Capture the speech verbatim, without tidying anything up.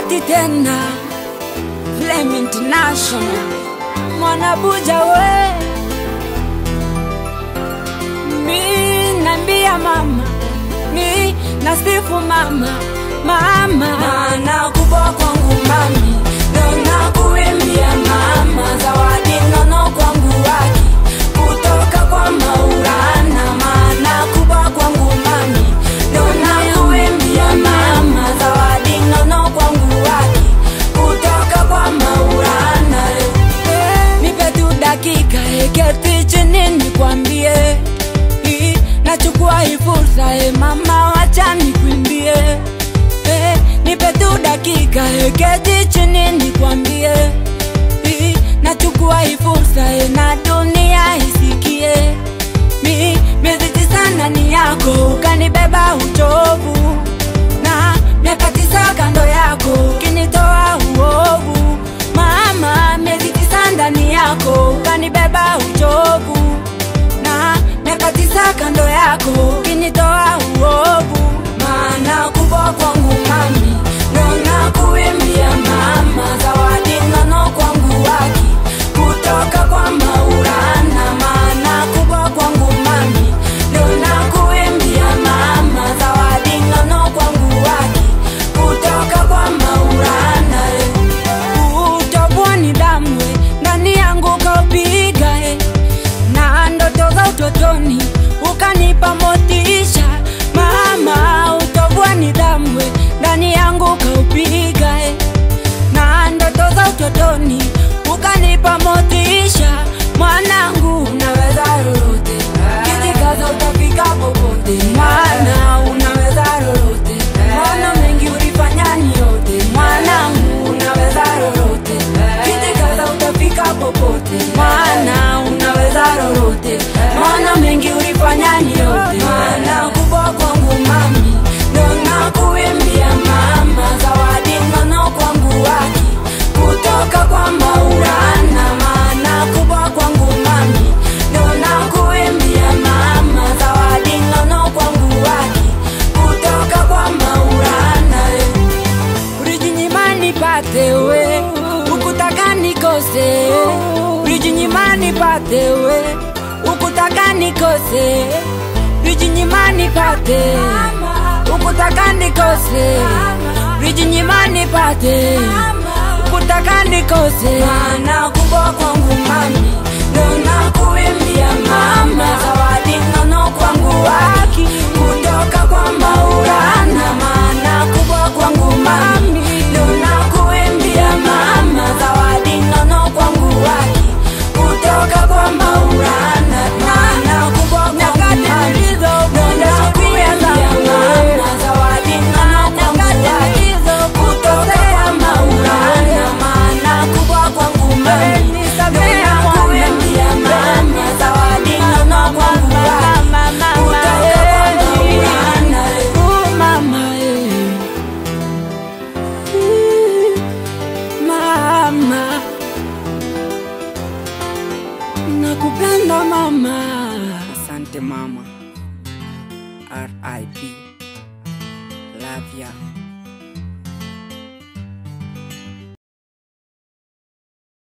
Bahati tena Flame International Mwanabuja we Mi nambia mama Mi nasifu mama Mama Mana kubwa kwangu mami Nona kuimbia mama Zawadi nono kwangu waki Kutoka kwa Maulana Mana kubwa kwangu mami Nona kuimbia mama Zawadi nono kwangu waki Kutoka kwa Maulana Nipe tu dakika Keti chini nikwambie Nachukua hii fursa e mama wacha nikuimbie eh, nipe tu dakika keti chini nikwambie nachukua hii fursa e na dunia isikie mi miezi sana ni yako ukanibeba uchovu na miaka tisa kando yako ukinitoa uovu mama miezi sana ni yako ukanibeba uchovu na miaka tisa kando yako ukinitoa uovu maana kubwa kwangu mami nona kuimbia mama zawadi nono kwangu waki kutoka kwa Maulana maana kubwa kwangu mami nona kuimbia mama zawadi nono kwangu waki kutoka kwa Maulana utobwa ni damu ndani yangu kaupiga na ndoto za utotoni ukanipa motisha mama utobwa ni damu ndani yangu kaupiga na ndoto za utotoni ukanipa motisha mwanangu unaweza lolote kijikaza utafika popote mwana unaweza lolote mwana mengi ulifanya ni yote mwanangu unaweza lolote kijikaza utafika popote mwana unaweza lolote mwana mengi ulifanya ni yote mwana kubwa kwangu mami nona kuimbia mama zawadi nono kwangu waki kutoka kwa Maulana maana kubwa kwangu mami nona kuimbia mama zawadi nono kwangu waki kutoka kwa Maulana ulijinyima nipate we ukutaka nikose ulijinyima nipate we ukutaka nikose ulijinyima nipate ukutaka nikose ulijinyima nipate ukutaka nikose maana kubwa kwangu mami nona kuimbia mama zawadi nono kwangu waki kutoka kwa Maulana maana kubwa kwangu mami nona kuimbia mama zawadi nono kwangu waki kutoka kwa Maulana maana kubwa kwangu mami nona kuimbia mama zawadi nono kwangu waki kutoka kwa Maulana maana kubwa kwangu mami nona kuimbia mama zawadi nono kwangu waki kutoka kwa Maulana mama eh mama nakupenda mama asante mama R I P love ya